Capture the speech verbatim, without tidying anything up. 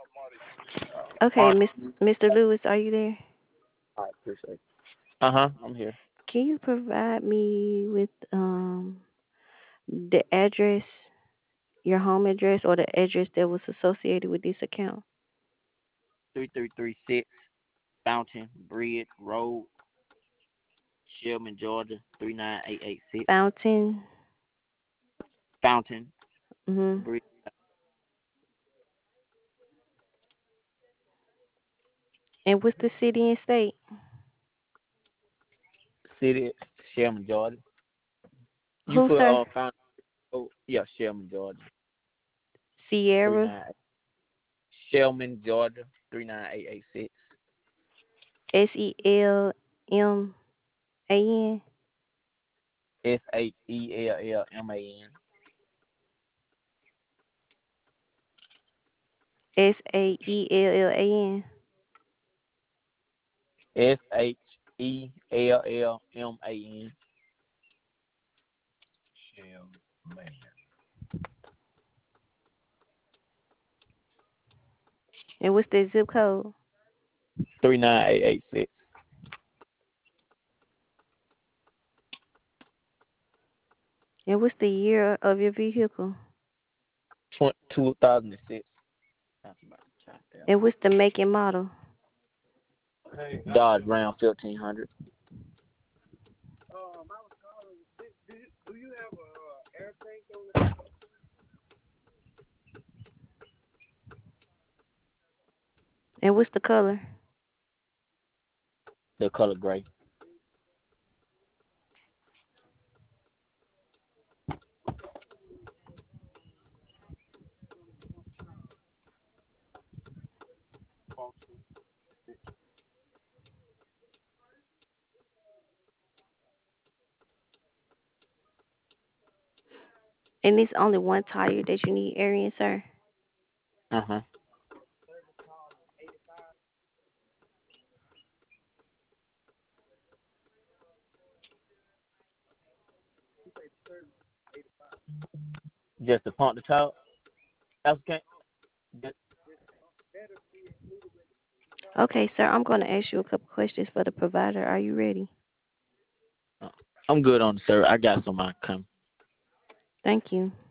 Okay, All Miss Mister Lewis, are you there? right, appreciate it. Uh huh. I'm here. Can you provide me with um the address, your home address, or the address that was associated with this account? Three three three six Fountain Bridge Road, Shelburne, Georgia. Three nine eight eight six. Fountain. Fountain Mhm. Bridge And what's the city and state? City, Shelburne, Georgia. You Who, put sir? uh Fountain. Oh yeah, Shelburne, Georgia. Three Sierra. nine. Shelburne, Georgia. Three nine eight eight six. S E L M A N. S H E L L M A N. S A E L L A N. S H E L L M A N. And what's the zip code? Three nine eight eight six. And what's the year of your vehicle? Two thousand and six. That's about the And what's the make and model? Dodge Ram fifteen hundred. And what's the color? The color gray. And it's only one tire that you need air in, sir. Uh huh. Just to pump the top. That's okay. Just, Okay, sir, I'm going to ask you a couple questions for the provider. Are you ready? uh, I'm good on the sir. I got some I come. Thank you.